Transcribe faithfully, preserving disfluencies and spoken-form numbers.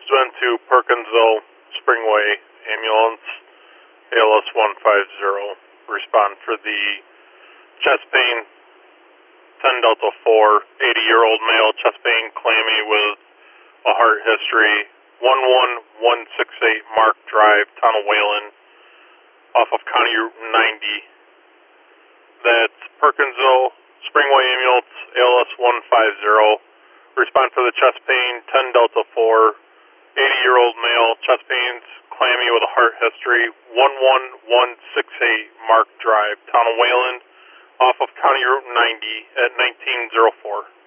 Went to Perkinsville Springway Ambulance, A L S one five zero. Respond for the chest pain, ten Delta four, eighty-year-old male, chest pain, clammy with a heart history, one one one six eight Mark Drive, Town of Wayland, off of County Route ninety. That's Perkinsville Springway Ambulance, A L S one five zero. Respond for the chest pain, ten Delta four, eighty-year-old male, chest pains, clammy with a heart history, one one one six eight Mark Drive, Town of Wayland, off of County Route ninety at nineteen oh four.